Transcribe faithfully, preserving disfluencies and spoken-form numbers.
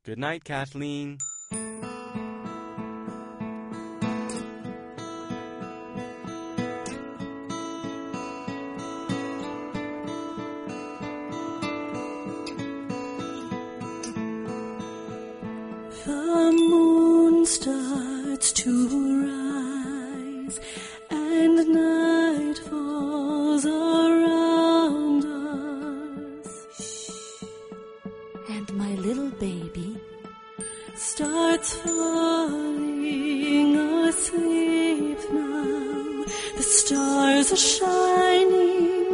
Good night, Kathleen. The moon starts to rise, and night falls around us. And my little baby starts falling asleep now. The stars are shining